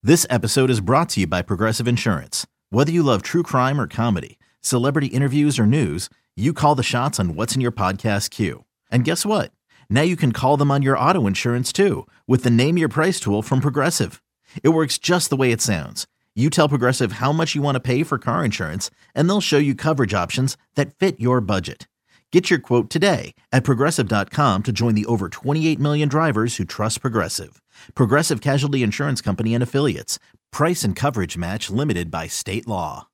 This episode is brought to you by Progressive Insurance. Whether you love true crime or comedy, celebrity interviews or news, you call the shots on what's in your podcast queue. And guess what? Now you can call them on your auto insurance too with the Name Your Price tool from Progressive. It works just the way it sounds. You tell Progressive how much you want to pay for car insurance, and they'll show you coverage options that fit your budget. Get your quote today at Progressive.com to join the over 28 million drivers who trust Progressive. Progressive Casualty Insurance Company and Affiliates. Price and coverage match limited by state law.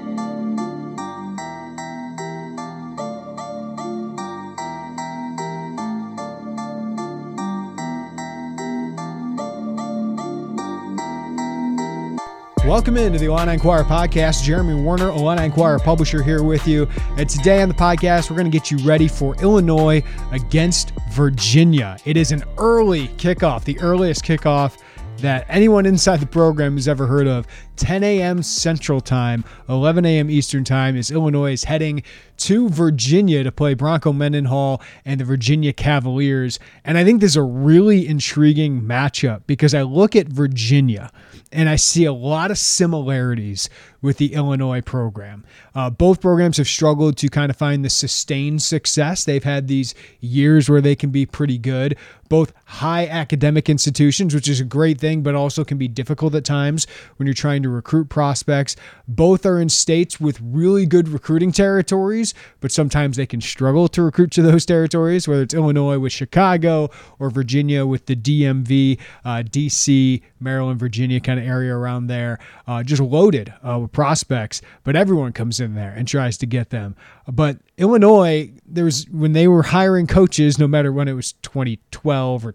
Welcome into the Illini Inquirer podcast. Jeremy Warner, Illini Inquirer publisher, here with you. And today on the podcast, we're going to get you ready for Illinois against Virginia. It is an early kickoff, the earliest kickoff that anyone inside the program has ever heard of. 10 a.m. Central Time, 11 a.m. Eastern Time, as Illinois is heading to Virginia to play Bronco Mendenhall and the Virginia Cavaliers. And I think this is a really intriguing matchup because I look at Virginia and I see a lot of similarities with the Illinois program. Both programs have struggled to kind of find the sustained success. They've had these years where they can be pretty good. Both high academic institutions, which is a great thing, but also can be difficult at times when you're trying to recruit prospects. Both are in states with really good recruiting territories, but sometimes they can struggle to recruit to those territories, whether it's Illinois with Chicago or Virginia with the DMV, DC, Maryland, Virginia kind of area around there, just loaded with prospects, but everyone comes in there and tries to get them. But Illinois, when they were hiring coaches, no matter when it was 2012 or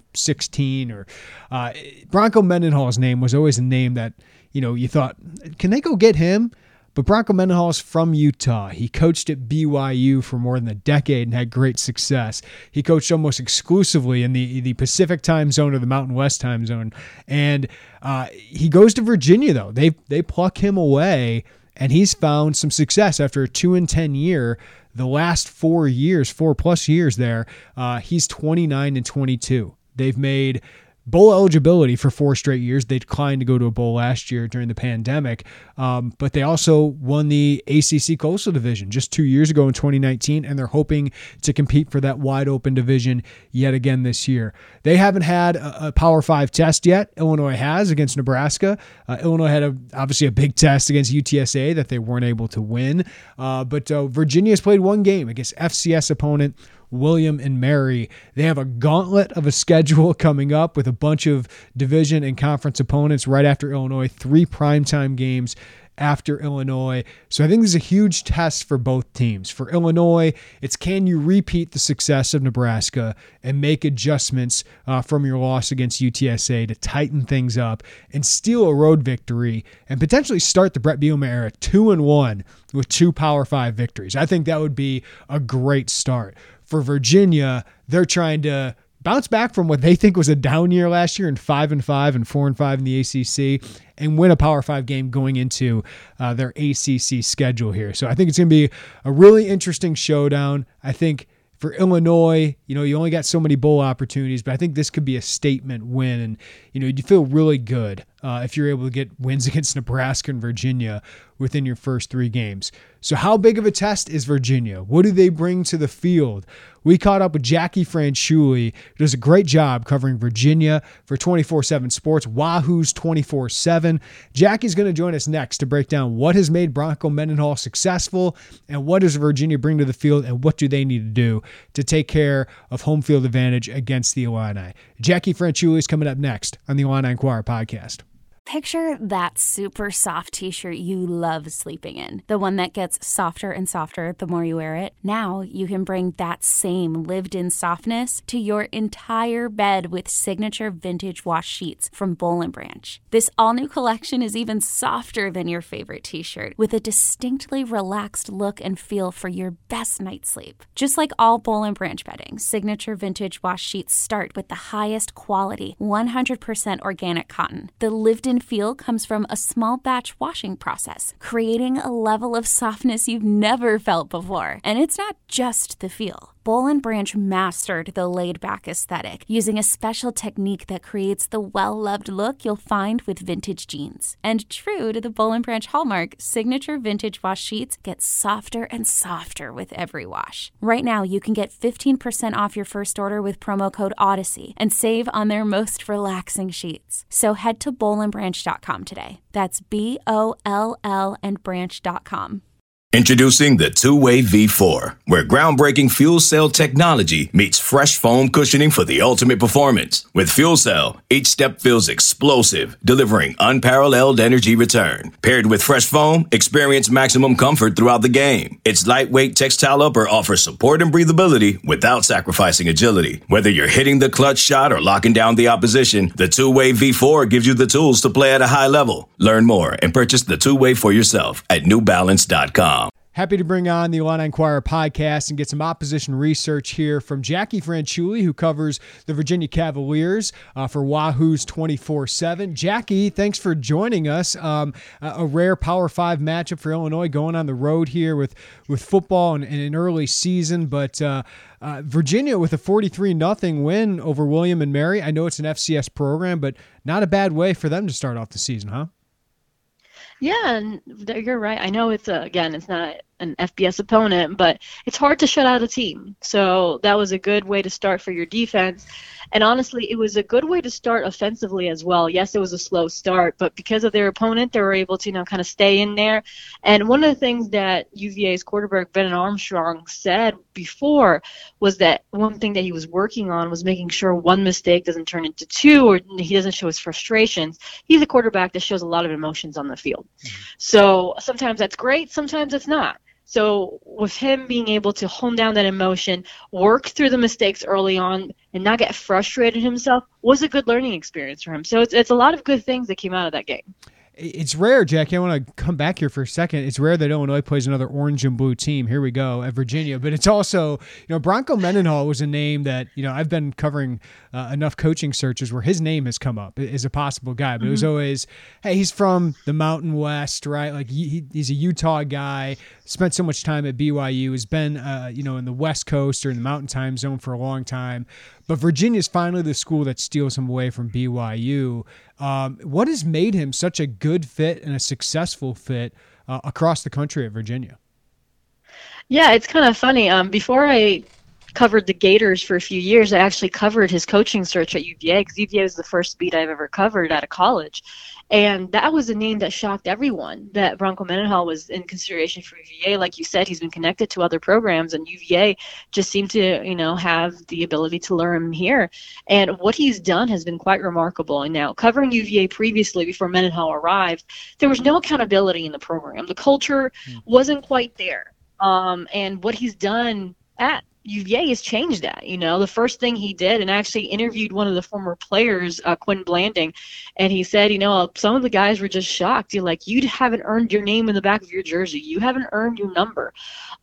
2016, or Bronco Mendenhall's name was always a name that, you thought, can they go get him? But Bronco Mendenhall is from Utah. He coached at BYU for more than a decade and had great success. He coached almost exclusively in the Pacific time zone or the Mountain West time zone. And he goes to Virginia, though. They pluck him away, and he's found some success after a 2-10 year. The last 4+ years there, he's 29-22. They've made bowl eligibility for 4 straight years. They declined to go to a bowl last year during the pandemic, but they also won the ACC Coastal Division just 2 years ago in 2019, and they're hoping to compete for that wide open division yet again this year. They haven't had a Power 5 test yet. Illinois has against Nebraska. Illinois had obviously a big test against UTSA that they weren't able to win, but Virginia has played one game against FCS opponent William and Mary. They have a gauntlet of a schedule coming up with a bunch of division and conference opponents right after Illinois, 3 primetime games after Illinois. So I think this is a huge test for both teams. For Illinois, it's can you repeat the success of Nebraska and make adjustments from your loss against UTSA to tighten things up and steal a road victory and potentially start the Brett Bielema era 2-1 with 2 Power 5 victories. I think that would be a great start. For Virginia, they're trying to bounce back from what they think was a down year last year in 5-5 and 4-5 in the ACC and win a Power 5 game going into their ACC schedule here. So I think it's going to be a really interesting showdown. I think for Illinois, you only got so many bowl opportunities, but I think this could be a statement win. And, you feel really good if you're able to get wins against Nebraska and Virginia within your first 3 games. So how big of a test is Virginia? What do they bring to the field? We caught up with Jackie Franciulli, who does a great job covering Virginia for 24/7 Sports, Wahoo's 24/7. Jackie's going to join us next to break down what has made Bronco Mendenhall successful and what does Virginia bring to the field and what do they need to do to take care of home field advantage against the Illini. Jackie Franciulli is coming up next on the Illini Inquirer podcast. Picture that super soft t-shirt you love sleeping in. The one that gets softer and softer the more you wear it. Now you can bring that same lived-in softness to your entire bed with signature vintage wash sheets from Boll & Branch. This all-new collection is even softer than your favorite t-shirt with a distinctly relaxed look and feel for your best night's sleep. Just like all Boll & Branch bedding, signature vintage wash sheets start with the highest quality, 100% organic cotton. The lived-in feel comes from a small batch washing process, creating a level of softness you've never felt before. And it's not just the feel. Boll & Branch mastered the laid-back aesthetic using a special technique that creates the well-loved look you'll find with vintage jeans. And true to the Boll & Branch hallmark, signature vintage wash sheets get softer and softer with every wash. Right now, you can get 15% off your first order with promo code Odyssey and save on their most relaxing sheets. So head to bollandbranch.com today. That's BOLL and branch.com. Introducing the Two-Way V4, where groundbreaking fuel cell technology meets fresh foam cushioning for the ultimate performance. With Fuel Cell, each step feels explosive, delivering unparalleled energy return. Paired with fresh foam, experience maximum comfort throughout the game. Its lightweight textile upper offers support and breathability without sacrificing agility. Whether you're hitting the clutch shot or locking down the opposition, the Two-Way V4 gives you the tools to play at a high level. Learn more and purchase the Two-Way for yourself at newbalance.com. Happy to bring on the Illini Inquirer podcast and get some opposition research here from Jackie Franchuli, who covers the Virginia Cavaliers for Wahoo's 24/7. Jackie, thanks for joining us. A rare Power 5 matchup for Illinois going on the road here with football and an early season, but Virginia with a 43-0 win over William and Mary. I know it's an FCS program, but not a bad way for them to start off the season, huh? Yeah, and you're right. I know it's not an FBS opponent, but it's hard to shut out a team. So that was a good way to start for your defense. And honestly, it was a good way to start offensively as well. Yes, it was a slow start, but because of their opponent, they were able to, kind of stay in there. And one of the things that UVA's quarterback, Brennan Armstrong, said before was that one thing that he was working on was making sure one mistake doesn't turn into two or he doesn't show his frustrations. He's a quarterback that shows a lot of emotions on the field. So sometimes that's great, sometimes it's not. So with him being able to hone down that emotion, work through the mistakes early on, and not get frustrated himself was a good learning experience for him. So it's a lot of good things that came out of that game. It's rare, Jackie. I want to come back here for a second. It's rare that Illinois plays another orange and blue team. Here we go at Virginia. But it's also, Bronco Mendenhall was a name that, I've been covering enough coaching searches where his name has come up as a possible guy. But it was always, hey, he's from the Mountain West, right? Like he's a Utah guy, spent so much time at BYU, has been, in the West Coast or in the Mountain Time Zone for a long time. But Virginia's finally the school that steals him away from BYU. What has made him such a good fit and a successful fit across the country at Virginia? Yeah, it's kind of funny. Before I covered the Gators for a few years, I actually covered his coaching search at UVA because UVA was the first beat I've ever covered out of college. And that was a name that shocked everyone, that Bronco Mendenhall was in consideration for UVA. Like you said, he's been connected to other programs, and UVA just seemed to, have the ability to lure him here. And what he's done has been quite remarkable. And now, covering UVA previously, before Mendenhall arrived, there was no accountability in the program. The culture wasn't quite there. And what he's done at UVA has changed that. The first thing he did, and actually interviewed one of the former players, Quinn Blanding, and he said, some of the guys were just shocked. You're like, you haven't earned your name in the back of your jersey. You haven't earned your number.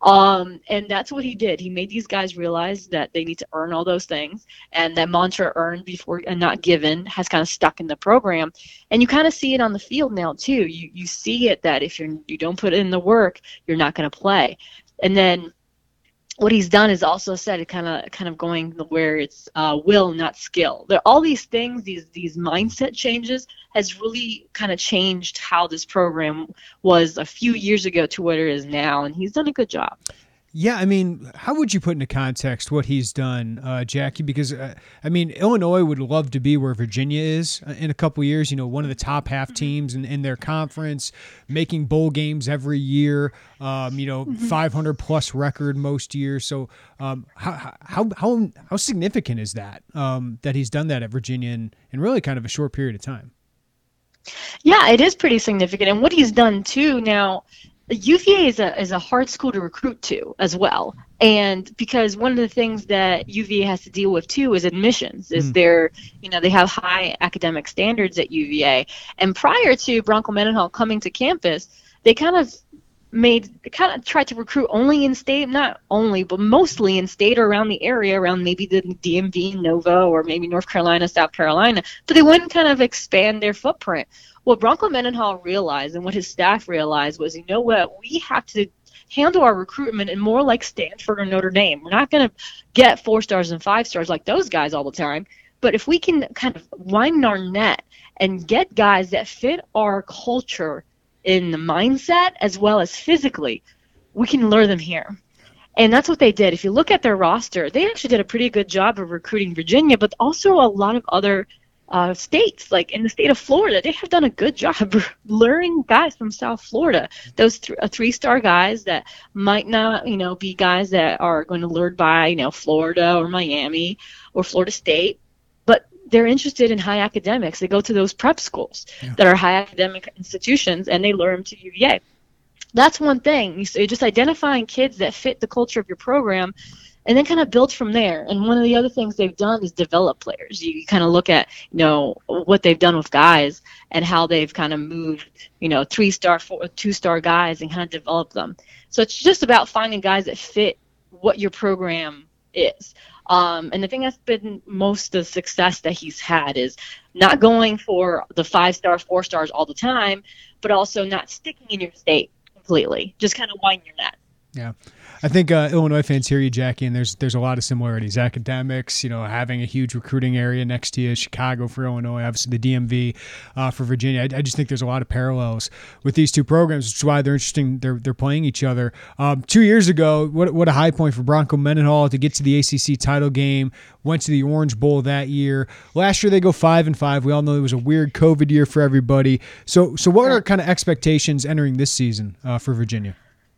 And that's what he did. He made these guys realize that they need to earn all those things, and that mantra, earned before and not given, has kind of stuck in the program. And you kind of see it on the field now too. You see it that if you don't put in the work, you're not going to play. And then what he's done is also said, kind of going where it's will, not skill. There, all these things, these mindset changes, has really kind of changed how this program was a few years ago to what it is now, and he's done a good job. Yeah, how would you put into context what he's done, Jackie? Because, Illinois would love to be where Virginia is in a couple years, one of the top half teams in their conference, making bowl games every year, 500-plus record most years. So how significant is that, that he's done that at Virginia in really kind of a short period of time? Yeah, it is pretty significant. And what he's done, too, now – UVA is a hard school to recruit to as well, and because one of the things that UVA has to deal with too is admissions. Is they have high academic standards at UVA, and prior to Bronco Mendenhall coming to campus, they kind of tried to recruit only in state, not only, but mostly in state or around the area, around maybe the DMV, Nova, or maybe North Carolina, South Carolina, but they wouldn't kind of expand their footprint. What Bronco Mendenhall realized and what his staff realized was, what, we have to handle our recruitment and more like Stanford or Notre Dame. We're not going to get 4 stars and 5 stars like those guys all the time. But if we can kind of widen our net and get guys that fit our culture in the mindset as well as physically, we can lure them here. And that's what they did. If you look at their roster, they actually did a pretty good job of recruiting Virginia, but also a lot of other states. Like in the state of Florida, they have done a good job luring guys from South Florida. Those 3-star guys that might not, be guys that are going to lured by, Florida or Miami or Florida State, but they're interested in high academics. They go to those prep schools that are high academic institutions, and they lure them to UVA. That's one thing. So you're just identifying kids that fit the culture of your program and then kind of build from there. And one of the other things they've done is develop players. You kind of look at, what they've done with guys and how they've kind of moved, 3-star, 2-star guys and kind of develop them. So it's just about finding guys that fit what your program is. And the thing that's been most of the success that he's had is not going for the 5-star, 4 stars all the time, but also not sticking in your state completely. Just kind of widen your net. Yeah. I think Illinois fans hear you, Jackie, and there's a lot of similarities. Academics, having a huge recruiting area next to you, Chicago for Illinois, obviously the DMV for Virginia. I just think there's a lot of parallels with these two programs, which is why they're interesting. They're playing each other. 2 years ago, what a high point for Bronco Mendenhall to get to the ACC title game. Went to the Orange Bowl that year. Last year they go 5-5. We all know it was a weird COVID year for everybody. So what are kind of expectations entering this season for Virginia?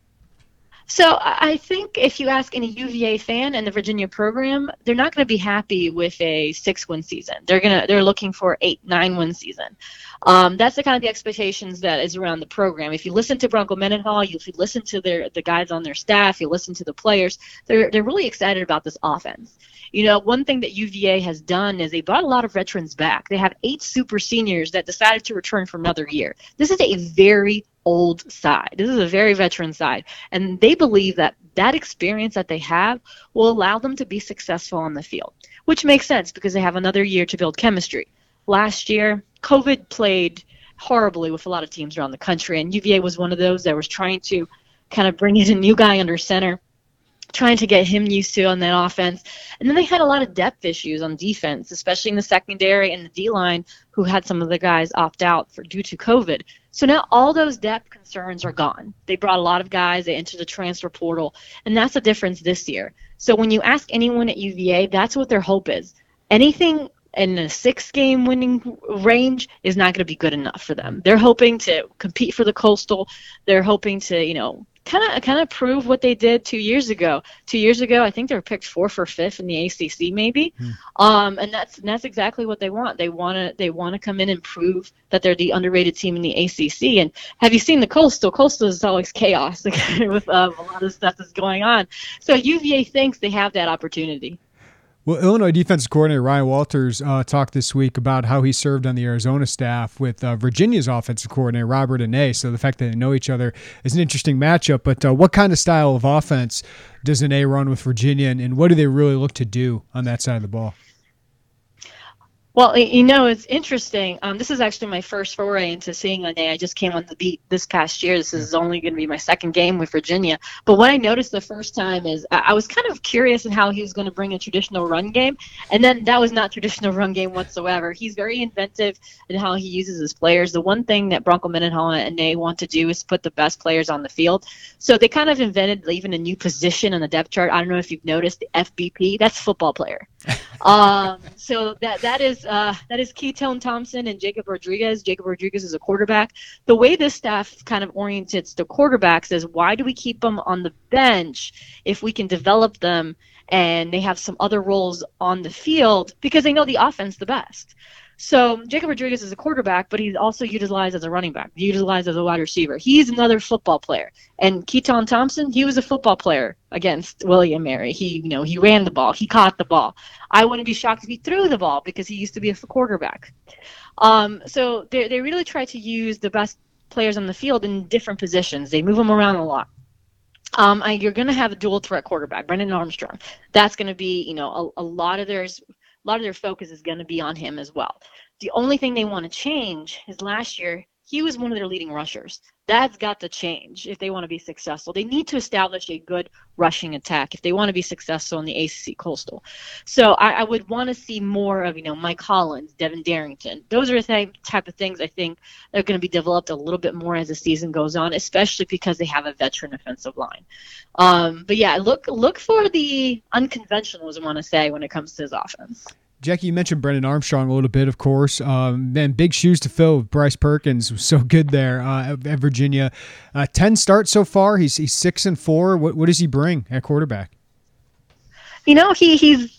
So I think if you ask any UVA fan and the Virginia program, they're not going to be happy with a 6-win season. They're looking for 8-9-win season. That's the kind of the expectations that is around the program. If you listen to Bronco Mendenhall, if you listen to the guys on their staff, you listen to the players, they're really excited about this offense. One thing that UVA has done is they brought a lot of veterans back. They have 8 super seniors that decided to return for another year. This is a very old side. This is a very veteran side. And they believe that experience that they have will allow them to be successful on the field, which makes sense because they have another year to build chemistry. Last year, COVID played horribly with a lot of teams around the country, and UVA was one of those that was trying to kind of bring in a new guy under center, trying to get him used to on that offense. And then they had a lot of depth issues on defense, especially in the secondary and the D-line, who had some of the guys opt out due to COVID. So now all those depth concerns are gone. They brought a lot of guys, they entered the transfer portal, and that's the difference this year. So when you ask anyone at UVA, that's what their hope is. Anything in a 6-game winning range is not going to be good enough for them. They're hoping to compete for the Coastal. They're hoping to, kind of prove what they did 2 years ago. 2 years ago, I think they were picked 4th or 5th in the ACC, maybe. And that's exactly what they want. They want to come in and prove that they're the underrated team in the ACC. And have you seen the Coastal? Coastal is always chaos with a lot of stuff that's going on. So UVA thinks they have that opportunity. Well, Illinois defensive coordinator Ryan Walters talked this week about how he served on the Arizona staff with Virginia's offensive coordinator, Robert Anae. So the fact that they know each other is an interesting matchup. But what kind of style of offense does Anae run with Virginia, and what do they really look to do on that side of the ball? Well, it's interesting. This is actually my first foray into seeing Anae. I just came on the beat this past year. This is only going to be my second game with Virginia. But what I noticed the first time is I was kind of curious in how he was going to bring a traditional run game. And then that was not traditional run game whatsoever. He's very inventive in how he uses his players. The one thing that Bronco Mendenhall and Anae want to do is put the best players on the field. So they kind of invented even a new position on the depth chart. I don't know if you've noticed the FBP. That's football player. So that is Ketone Thompson and Jacob Rodriguez. Jacob Rodriguez is a quarterback. The way this staff kind of orients the quarterbacks is, why do we keep them on the bench if we can develop them and they have some other roles on the field, because they know the offense the best. So Jacob Rodriguez is a quarterback, but he's also utilized as a running back, utilized as a wide receiver. He's another football player. And Keaton Thompson, he was a football player against William Mary. He ran the ball. He caught the ball. I wouldn't be shocked if he threw the ball because he used to be a quarterback. So they really try to use the best players on the field in different positions. They move them around a lot. You're going to have a dual threat quarterback, Brendan Armstrong. That's going to be, a lot of their focus is going to be on him as well. The only thing they want to change is last year he was one of their leading rushers. That's got to change if they want to be successful. They need to establish a good rushing attack if they want to be successful in the ACC Coastal. So I would want to see more of, Mike Hollins, Devin Darrington. Those are the same type of things I think they're going to be developed a little bit more as the season goes on, especially because they have a veteran offensive line. But yeah, look for the unconventionals, I want to say, when it comes to his offense. Jackie, you mentioned Brennan Armstrong a little bit, of course. Then big shoes to fill. Bryce Perkins was so good there at Virginia. 10 starts so far. He's 6-4. What does he bring at quarterback? He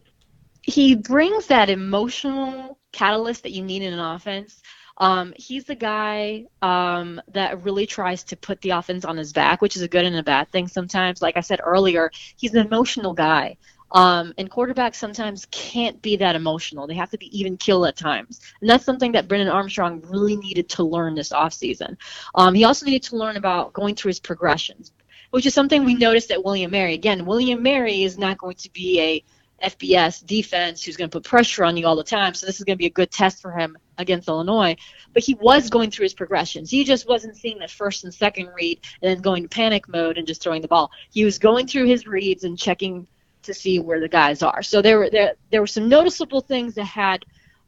brings that emotional catalyst that you need in an offense. He's the guy that really tries to put the offense on his back, which is a good and a bad thing sometimes. Like I said earlier, he's an emotional guy. And quarterbacks sometimes can't be that emotional. They have to be even keel at times. And that's something that Brennan Armstrong really needed to learn this offseason. He also needed to learn about going through his progressions, which is something we noticed at William Mary. Again, William Mary is not going to be a FBS defense who's going to put pressure on you all the time. So this is going to be a good test for him against Illinois. But he was going through his progressions. He just wasn't seeing that first and second read and then going to panic mode and just throwing the ball. He was going through his reads and checking to see where the guys are. So there were some noticeable things that had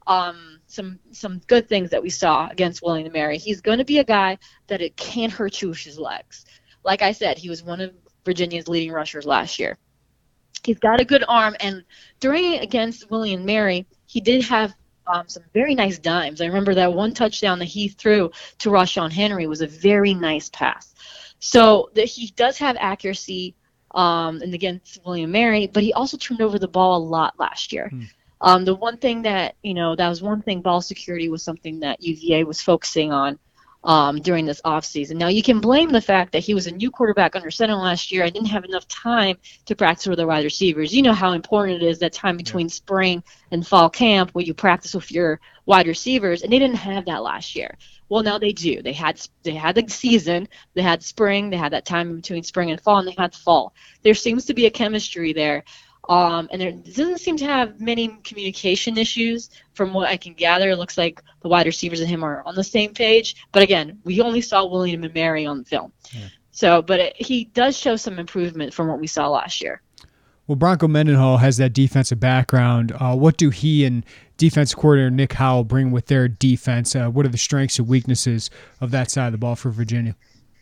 some good things that we saw against William & Mary. He's going to be a guy that it can't hurt you with his legs. Like I said, he was one of Virginia's leading rushers last year. He's got a good arm, and during against William & Mary, he did have some very nice dimes. I remember that one touchdown that he threw to Rashawn Henry was a very nice pass. So he does have accuracy and against William & Mary, but he also turned over the ball a lot last year. The one thing that, that was one thing, ball security was something that UVA was focusing on during this offseason. Now, you can blame the fact that he was a new quarterback under center last year. I didn't have enough time to practice with the wide receivers. You know how important it is, that time between spring and fall camp where you practice with your wide receivers, and they didn't have that last year. Well, now they do. They had the season, they had spring, they had that time in between spring and fall, and they had fall. There seems to be a chemistry there. And there doesn't seem to have many communication issues from what I can gather. It looks like the wide receivers and him are on the same page. But again, we only saw William & Mary on the film. Yeah. So, but he does show some improvement from what we saw last year. Well, Bronco Mendenhall has that defensive background. What do he and defense coordinator Nick Howell bring with their defense? What are the strengths and weaknesses of that side of the ball for Virginia?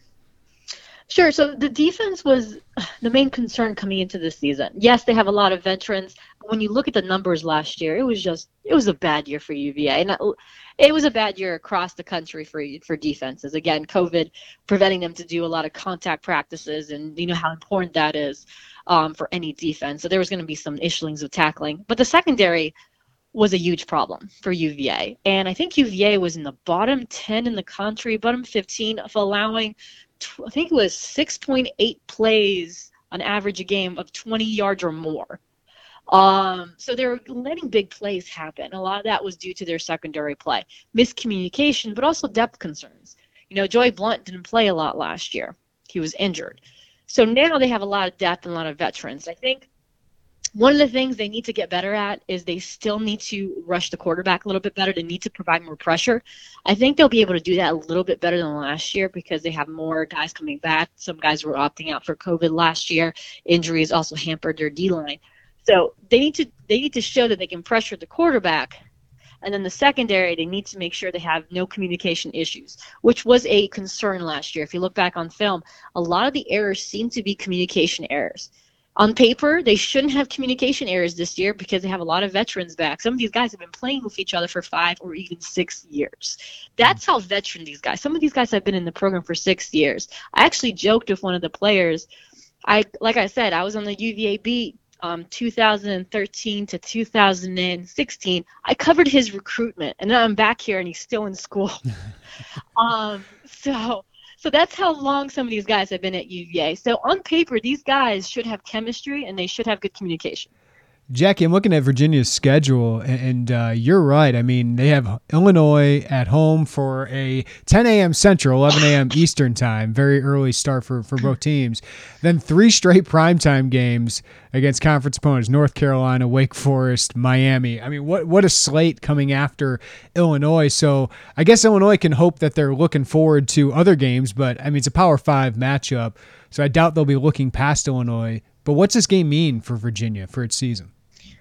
Sure. So the defense was the main concern coming into this season. Yes, they have a lot of veterans. When you look at the numbers last year, it was a bad year for UVA. And it was a bad year across the country for defenses. Again, COVID preventing them to do a lot of contact practices, and you know how important that is for any defense. So there was going to be some issues with tackling. But the secondary was a huge problem for UVA. And I think UVA was in the bottom 10 in the country, bottom 15 of allowing, I think it was 6.8 plays on average a game of 20 yards or more. So they were letting big plays happen. A lot of that was due to their secondary play. Miscommunication, but also depth concerns. Joey Blunt didn't play a lot last year. He was injured. So now they have a lot of depth and a lot of veterans. I think one of the things they need to get better at is they still need to rush the quarterback a little bit better. They need to provide more pressure. I think they'll be able to do that a little bit better than last year because they have more guys coming back. Some guys were opting out for COVID last year. Injuries also hampered their D-line. So they need to show that they can pressure the quarterback. And then the secondary, they need to make sure they have no communication issues, which was a concern last year. If you look back on film, a lot of the errors seem to be communication errors. On paper, they shouldn't have communication errors this year because they have a lot of veterans back. Some of these guys have been playing with each other for 5 or even 6 years. That's how veteran these guys. Some of these guys have been in the program for 6 years. I actually joked with one of the players. Like I said, I was on the UVA beat 2013 to 2016. I covered his recruitment, and then I'm back here, and he's still in school. So that's how long some of these guys have been at UVA. So on paper, these guys should have chemistry and they should have good communication. Jackie, I'm looking at Virginia's schedule, and you're right. I mean, they have Illinois at home for a 10 a.m. Central, 11 a.m. Eastern time, very early start for both teams. Then 3 straight primetime games against conference opponents, North Carolina, Wake Forest, Miami. I mean, what a slate coming after Illinois. So I guess Illinois can hope that they're looking forward to other games, but I mean, it's a Power 5 matchup, so I doubt they'll be looking past Illinois. But what's this game mean for Virginia for its season?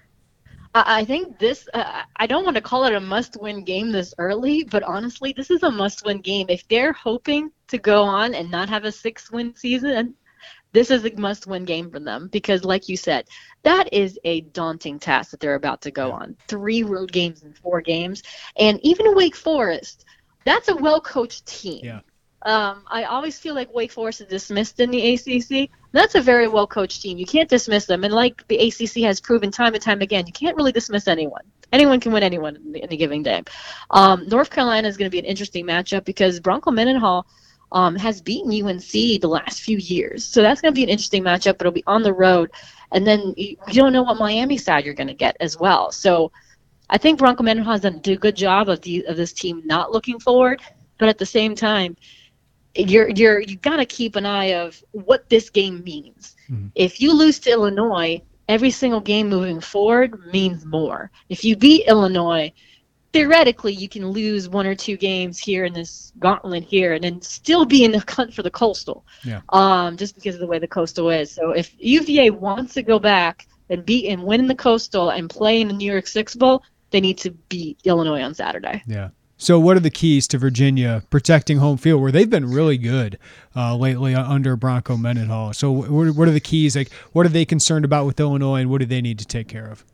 I think this, I don't want to call it a must-win game this early, but honestly, this is a must-win game. If they're hoping to go on and not have a 6-win season, this is a must-win game for them because, like you said, that is a daunting task that they're about to go on. 3 road games in 4 games. And even Wake Forest, that's a well-coached team. Yeah. I always feel like Wake Forest is dismissed in the ACC. That's a very well-coached team. You can't dismiss them. And like the ACC has proven time and time again, you can't really dismiss anyone. Anyone can win anyone in a given game. North Carolina is going to be an interesting matchup because Bronco Mendenhall has beaten UNC the last few years. So that's going to be an interesting matchup, but it'll be on the road. And then you don't know what Miami side you're going to get as well. So I think Bronco Mendenhall has done a good job of this team not looking forward. But at the same time, you got to keep an eye of what this game means. Mm-hmm. If you lose to Illinois, every single game moving forward means more. If you beat Illinois, theoretically you can lose 1 or 2 games here in this gauntlet here and then still be in the hunt for the Coastal. Yeah. Just because of the way the Coastal is. So if UVA wants to go back and win the Coastal and play in the New York Six Bowl, they need to beat Illinois on Saturday. Yeah. So what are the keys to Virginia protecting home field, where they've been really good lately under Bronco Mendenhall? So what are the keys? Like, what are they concerned about with Illinois, and what do they need to take care of?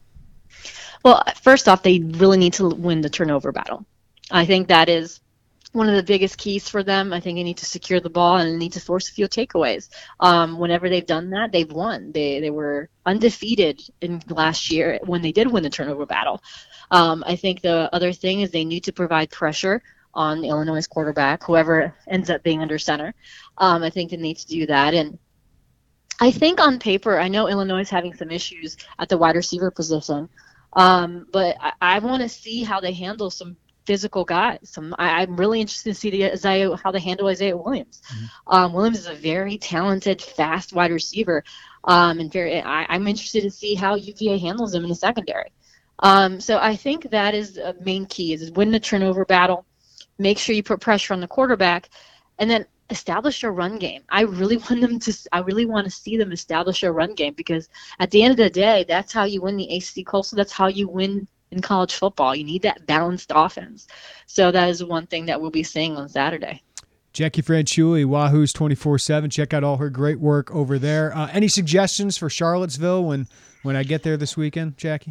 Well, first off, they really need to win the turnover battle. I think that is one of the biggest keys for them. I think they need to secure the ball and need to force a few takeaways. Whenever they've done that, they've won. They were undefeated in last year when they did win the turnover battle. I think the other thing is they need to provide pressure on Illinois' quarterback, whoever ends up being under center. I think they need to do that. And I think on paper, I know Illinois is having some issues at the wide receiver position, but I want to see how they handle some physical guys. I'm really interested to see how they handle Isaiah Williams. Mm-hmm. Williams is a very talented, fast wide receiver, and I'm interested to see how UVA handles him in the secondary. So I think that is a main key: is win the turnover battle, make sure you put pressure on the quarterback, and then establish a run game. I really want to see them establish a run game because at the end of the day, that's how you win the ACC Coastal. That's how you win in college football. You need that balanced offense. So that is one thing that we'll be seeing on Saturday. Jackie Franciulli, Wahoo's 24/7. Check out all her great work over there. Any suggestions for Charlottesville when I get there this weekend, Jackie?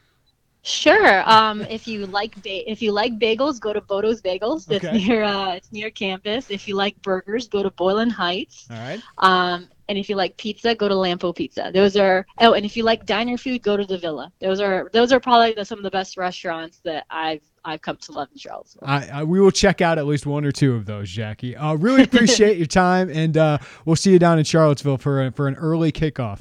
Sure. If you like bagels, go to Bodo's Bagels. It's near campus. If you like burgers, go to Boylan Heights. All right. And if you like pizza, go to Lampo Pizza. And if you like diner food, go to the Villa. Those are probably some of the best restaurants that I've come to love in Charlottesville. We will check out at least 1 or 2 of those, Jackie. Really appreciate your time, and we'll see you down in Charlottesville for an early kickoff.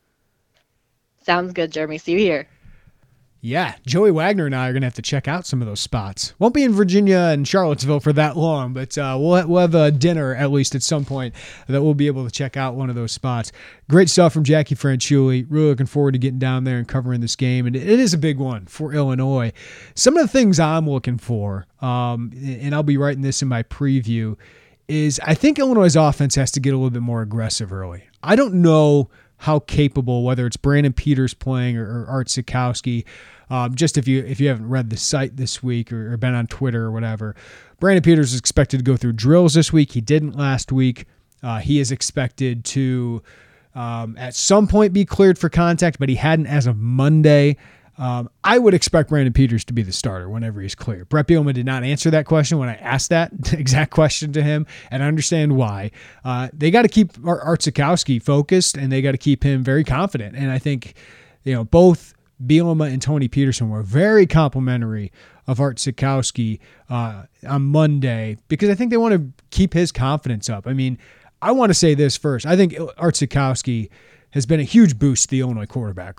Sounds good, Jeremy. See you here. Yeah, Joey Wagner and I are going to have to check out some of those spots. Won't be in Virginia and Charlottesville for that long, but we'll have a dinner at least at some point that we'll be able to check out one of those spots. Great stuff from Jackie Franciulli. Really looking forward to getting down there and covering this game, and it is a big one for Illinois. Some of the things I'm looking for, and I'll be writing this in my preview, is I think Illinois' offense has to get a little bit more aggressive early. I don't know how capable, whether it's Brandon Peters playing or Art Sikowski. Just if you haven't read the site this week or been on Twitter or whatever, Brandon Peters is expected to go through drills this week. He didn't last week. He is expected to at some point be cleared for contact, but he hadn't as of Monday. I would expect Brandon Peters to be the starter whenever he's clear. Brett Bielema did not answer that question when I asked that exact question to him, and I understand why. They got to keep Art Sikowski focused, and they got to keep him very confident. And I think, both Bielema and Tony Peterson were very complimentary of Art Sikowski on Monday because I think they want to keep his confidence up. I mean, I want to say this first. I think Art Sikowski has been a huge boost to the Illinois quarterback room.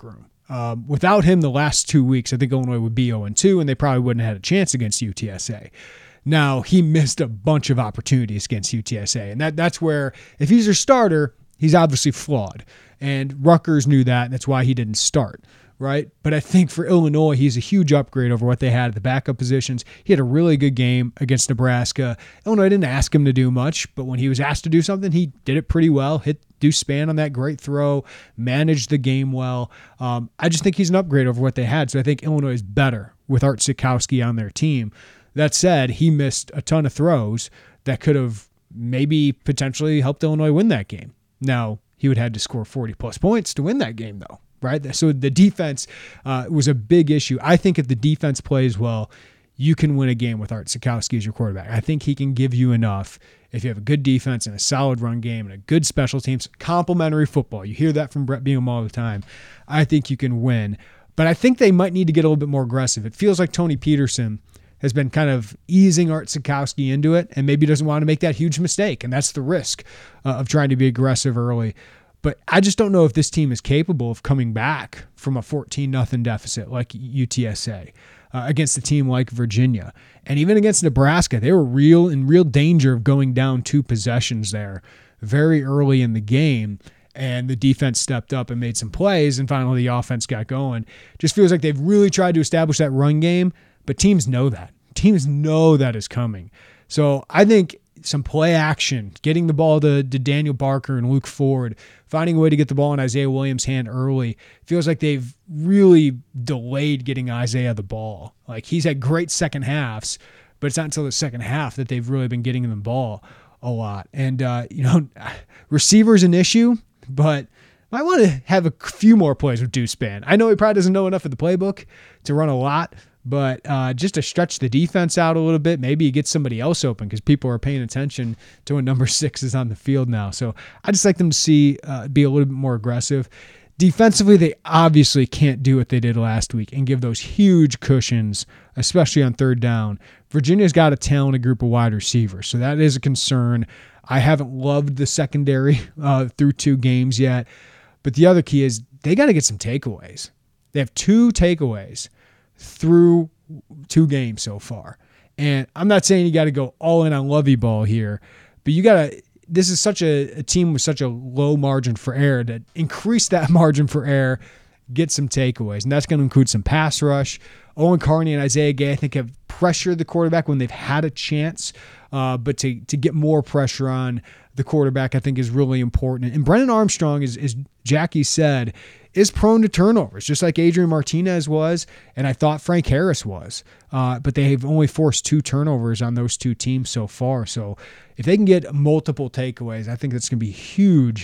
Without him the last 2 weeks, I think Illinois would be 0-2, and they probably wouldn't have had a chance against UTSA. Now, he missed a bunch of opportunities against UTSA, and that's where, if he's your starter, he's obviously flawed. And Rutgers knew that, and that's why he didn't start, right? But I think for Illinois, he's a huge upgrade over what they had at the backup positions. He had a really good game against Nebraska. Illinois didn't ask him to do much, but when he was asked to do something, he did it pretty well. Hit Deuce Spann on that great throw, managed the game well. I just think he's an upgrade over what they had, so I think Illinois is better with Art Sitkowski on their team. That said, he missed a ton of throws that could have maybe potentially helped Illinois win that game. Now, he would have had to score 40-plus points to win that game, though, right? So the defense was a big issue. I think if the defense plays well, you can win a game with Art Sitkowski as your quarterback. I think he can give you enough if you have a good defense and a solid run game and a good special teams, complementary football. You hear that from Brett Bielema all the time. I think you can win. But I think they might need to get a little bit more aggressive. It feels like Tony Peterson has been kind of easing Art Sitkowski into it and maybe doesn't want to make that huge mistake. And that's the risk of trying to be aggressive early. But I just don't know if this team is capable of coming back from a 14-0 deficit like UTSA against a team like Virginia. And even against Nebraska, they were in real danger of going down 2 possessions there very early in the game. And the defense stepped up and made some plays, and finally the offense got going. Just feels like they've really tried to establish that run game, but teams know that. Teams know that is coming. So I think some play action, getting the ball to Daniel Barker and Luke Ford, finding a way to get the ball in Isaiah Williams' hand early. Feels like they've really delayed getting Isaiah the ball. Like, he's had great second halves, but it's not until the second half that they've really been getting him the ball a lot. And, receiver's an issue, but I want to have a few more plays with Deuce Spann. I know he probably doesn't know enough of the playbook to run a lot, but just to stretch the defense out a little bit, maybe he gets somebody else open because people are paying attention to when number 6 is on the field now. So I just like them to be a little bit more aggressive. Defensively, they obviously can't do what they did last week and give those huge cushions, especially on third down. Virginia's got a talented group of wide receivers, so that is a concern. I haven't loved the secondary through 2 games yet, but the other key is they got to get some takeaways. They have 2 takeaways through 2 games so far. And I'm not saying you got to go all in on Lovey Ball here, but you got to, this is such a team with such a low margin for error, to increase that margin for error, get some takeaways. And that's going to include some pass rush. Owen Carney and Isaiah Gay, I think, have pressured the quarterback when they've had a chance. But to get more pressure on the quarterback, I think, is really important. And Brennan Armstrong, as Jackie said, is prone to turnovers, just like Adrian Martinez was, and I thought Frank Harris was. But they have only forced 2 turnovers on those 2 teams so far. So if they can get multiple takeaways, I think that's going to be huge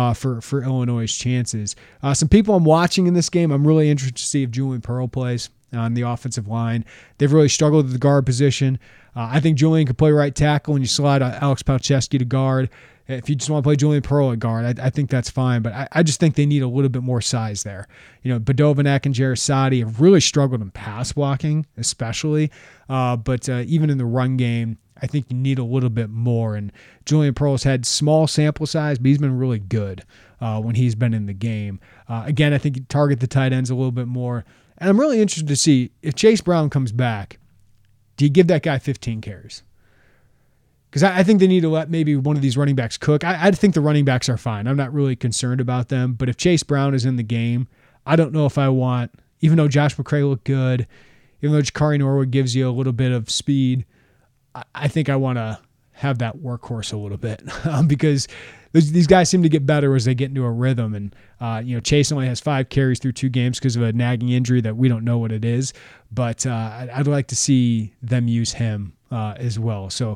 for Illinois' chances. Some people I'm watching in this game, I'm really interested to see if Julian Pearl plays on the offensive line. They've really struggled with the guard position. I think Julian could play right tackle, and you slide Alex Palczewski to guard. If you just want to play Julian Pearl at guard, I think that's fine. But I just think they need a little bit more size there. Badovanek and Jarosati have really struggled in pass blocking, especially. But even in the run game, I think you need a little bit more. And Julian Pearl's had small sample size, but he's been really good when he's been in the game. Again, I think you target the tight ends a little bit more. And I'm really interested to see if Chase Brown comes back, do you give that guy 15 carries? Because I think they need to let maybe one of these running backs cook. I think the running backs are fine. I'm not really concerned about them. But if Chase Brown is in the game, I don't know if I want, even though Josh McCray looked good, even though Jakari Norwood gives you a little bit of speed, I think I want to have that workhorse a little bit because these guys seem to get better as they get into a rhythm. And, Chase only has 5 carries through 2 games because of a nagging injury that we don't know what it is. But I'd like to see them use him as well. So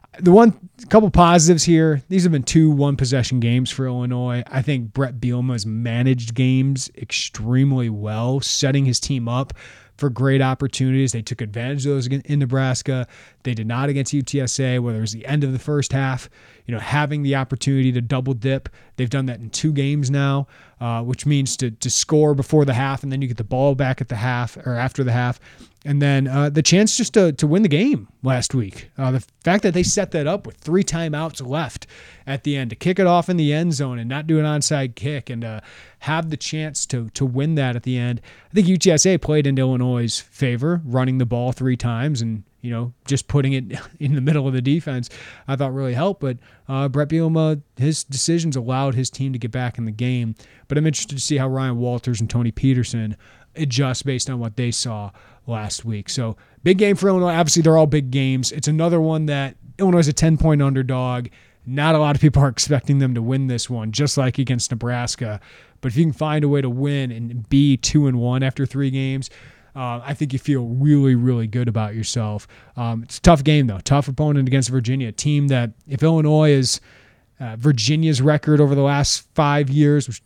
couple positives here. These have been 2 one-possession games for Illinois. I think Brett Bielema has managed games extremely well, setting his team up for great opportunities. They took advantage of those in Nebraska. They did not against UTSA, whether it was the end of the first half, having the opportunity to double dip. They've done that in 2 games now, which means to score before the half, and then you get the ball back at the half or after the half. And then the chance just to win the game last week. The fact that they set that up with 3 timeouts left at the end to kick it off in the end zone and not do an onside kick and have the chance to win that at the end. I think UTSA played into Illinois' favor, running the ball 3 times and just putting it in the middle of the defense, I thought really helped. But Brett Bielema, his decisions allowed his team to get back in the game. But I'm interested to see how Ryan Walters and Tony Peterson adjust based on what they saw last week. So big game for Illinois. Obviously, they're all big games. It's another one that Illinois is a 10-point underdog. Not a lot of people are expecting them to win this one, just like against Nebraska. But if you can find a way to win and be 2-1 after 3 games, I think you feel really, really good about yourself. It's a tough game, though. Tough opponent against Virginia, a team that if Illinois is Virginia's record over the last 5 years was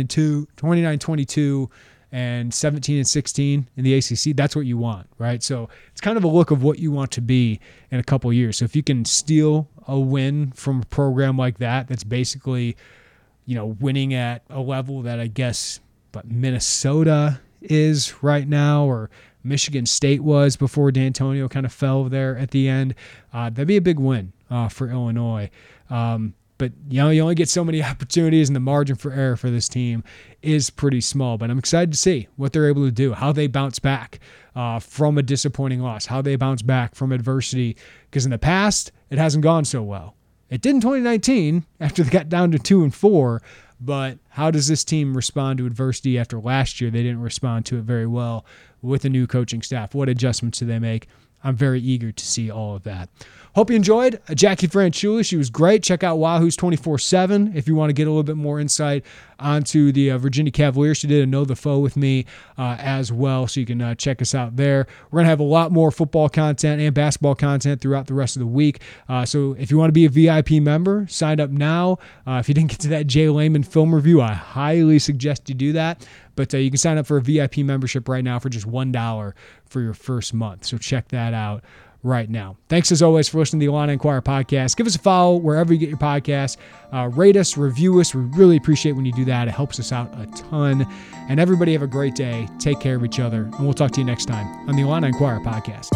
29-22 and 17-16 in the ACC. That's what you want, right? So it's kind of a look of what you want to be in a couple of years. So if you can steal a win from a program like that, that's basically, winning at a level that I guess Minnesota is right now, or Michigan State was before D'Antonio kind of fell there at the end. That'd be a big win for Illinois. But you only get so many opportunities, and the margin for error for this team is pretty small. But I'm excited to see what they're able to do, how they bounce back from a disappointing loss, how they bounce back from adversity. Because in the past, it hasn't gone so well. It did in 2019 after they got down to 2-4. But how does this team respond to adversity after last year? They didn't respond to it very well with a new coaching staff. What adjustments do they make? I'm very eager to see all of that. Hope you enjoyed Jackie Franchuli. She was great. Check out Wahoo's 24/7 if you want to get a little bit more insight onto the Virginia Cavaliers. She did a Know the Foe with me as well, so you can check us out there. We're going to have a lot more football content and basketball content throughout the rest of the week. So if you want to be a VIP member, sign up now. If you didn't get to that Jay Lehman film review, I highly suggest you do that. But you can sign up for a VIP membership right now for just $1 for your first month. So check that out right now. Thanks as always for listening to the Illini Inquirer podcast. Give us a follow wherever you get your podcast. Rate us, review us. We really appreciate when you do that. It helps us out a ton. And everybody have a great day. Take care of each other. And we'll talk to you next time on the Illini Inquirer podcast.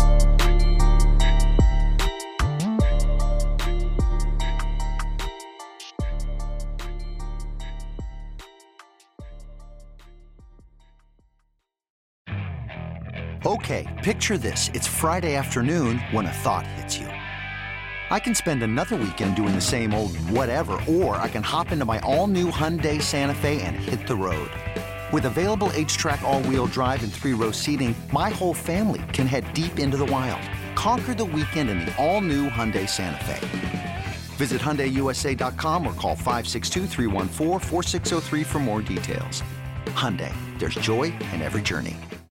Okay, picture this. It's Friday afternoon when a thought hits you. I can spend another weekend doing the same old whatever, or I can hop into my all-new Hyundai Santa Fe and hit the road. With available H-Track all-wheel drive and 3-row seating, my whole family can head deep into the wild. Conquer the weekend in the all-new Hyundai Santa Fe. Visit HyundaiUSA.com or call 562-314-4603 for more details. Hyundai, there's joy in every journey.